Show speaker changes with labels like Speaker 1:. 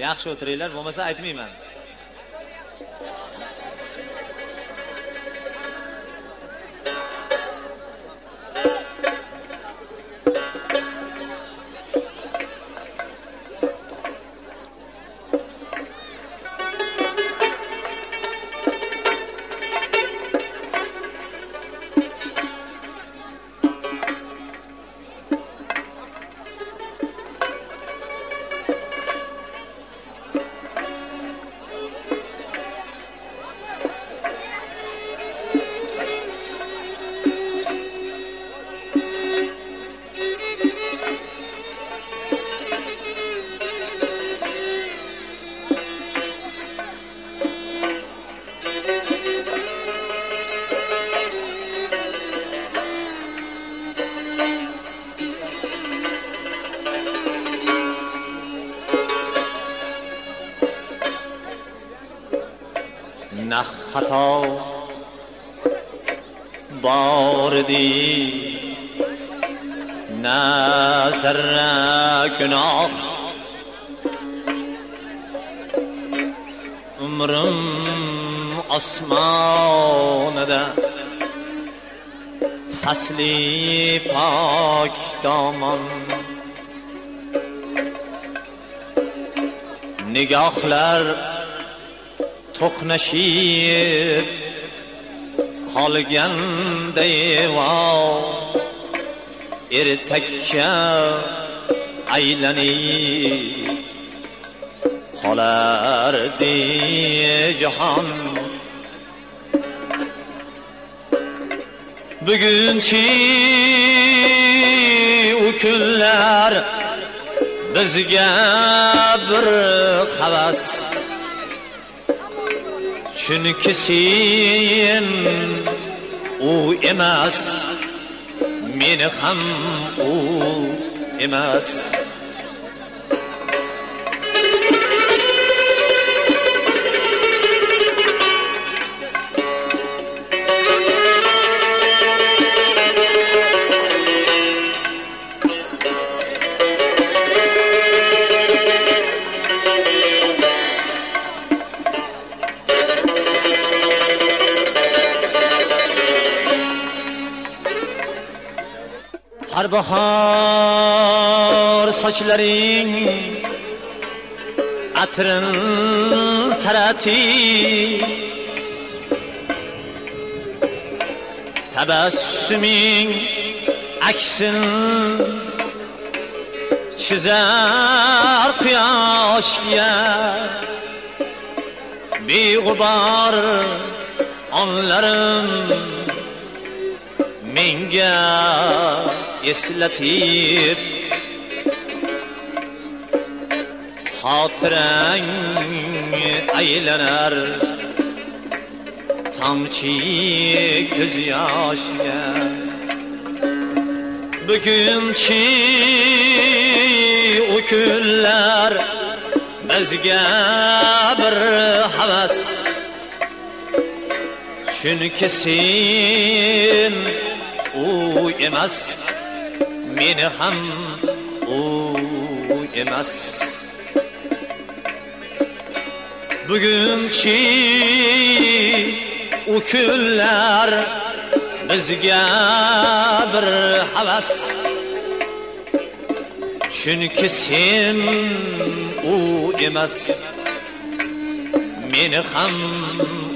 Speaker 1: Yaxshi o'tiringlar, bo'lmasa aytmayman.
Speaker 2: نه خطا باردی نه ذره گناه عمرم آسمانده فصلی پاک دامان nigahlar to'qnashib qolganday ertakka aylanib qolardi jahon. Bugunchi u kunlar bizga bir havas, chunki sen u emas, meni ham u emas. Har bahor sochlaring atrin tarati, tabassuming aksin chizar quyoshga. Beg'ubor onlarim menga eslatib xotirang aylanar tomchi ko'z yoshga. Bugunchi u kunlar bizga bir havas, chunki sen u emas, meni ham u emas. Bugunchi u kunlar bizga bir havas, chunki sen u emas, meni ham